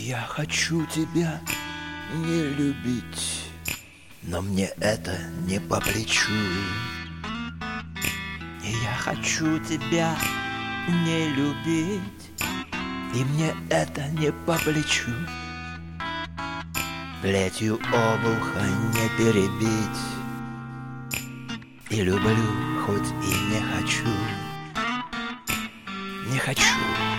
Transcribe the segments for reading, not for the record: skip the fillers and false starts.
Я хочу тебя не любить, но мне это не по плечу. И я хочу тебя не любить, и мне это не по плечу. Плетью обуха не перебить, и люблю, хоть и не хочу. Не хочу.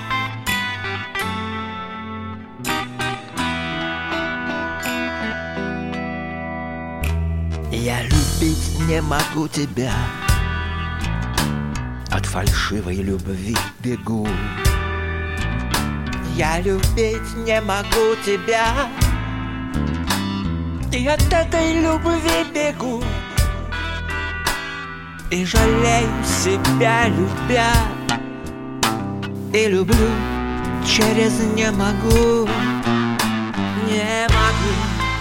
Я любить не могу тебя, от фальшивой любви бегу. Я любить не могу тебя, и от этой любви бегу. И жалею себя, любя, и люблю через не могу, не могу.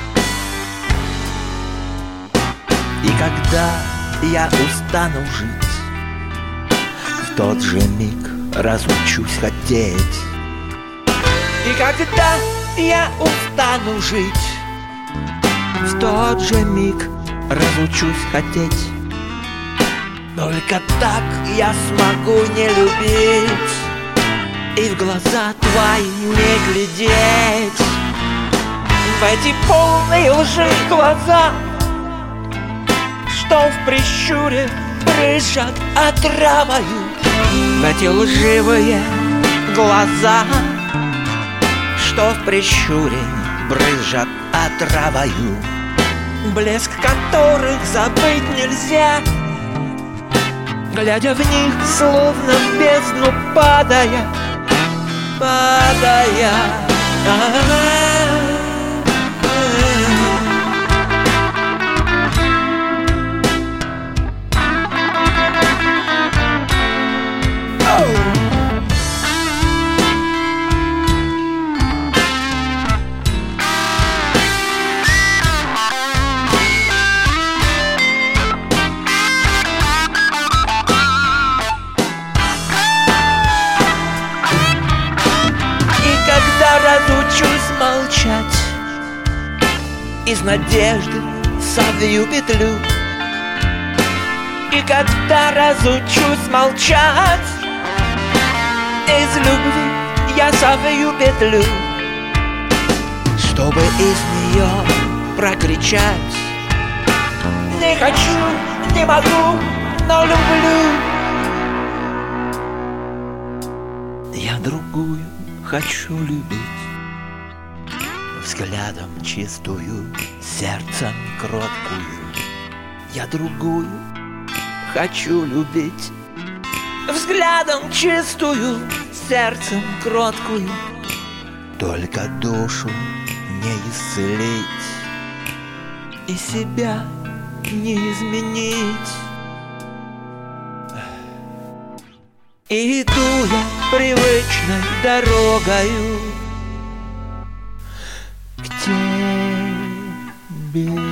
И когда я устану жить, в тот же миг разучусь хотеть. И когда я устану жить, в тот же миг разучусь хотеть. Только так я смогу не любить и в глаза твои не глядеть. В эти полные лжи глаза, что в прищуре брызжат отравою. В эти лживые глаза, что в прищуре брызжат отравою, блеск которых забыть нельзя, глядя в них, словно в бездну падая, падая. Разучусь молчать, из надежды совью петлю. И когда разучусь молчать, из любви я совью петлю, чтобы из нее прокричать: не хочу, не могу, но люблю. Я другую хочу любить, взглядом чистую, сердцем кроткую. Я другую хочу любить, взглядом чистую, сердцем кроткую. Только душу не исцелить и себя не изменить. И иду я привычной дорогою к тебе.